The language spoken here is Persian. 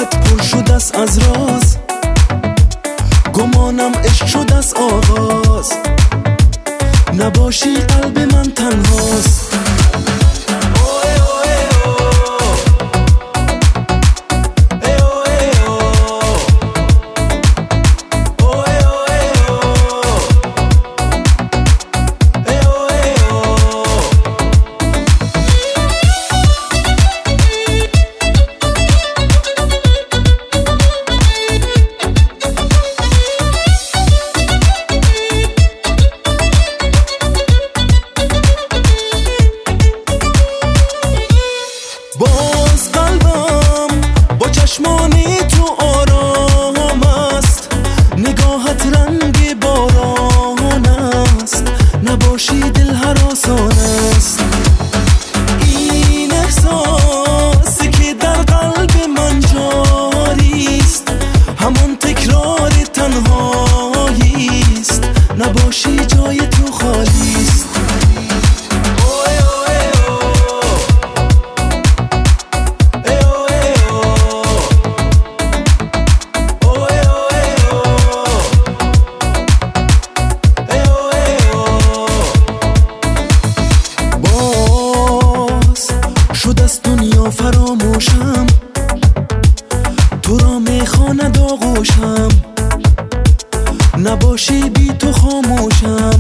دلت پر شد است از راز، گمانم عشق شد از آغاز، نباشی قلب من تنهاست. باز قلبم با چشمانی تو آرام است، نگاهت رنگ باران است، نباشی دل هراسان است. این احساسی که در قلب من جاری است، همون تکرار تنهایی است، نباشی جای تو خالی است. شد از دنیا فراموشم، تو را میخواند آغوشم، نباشی بی تو خاموشم.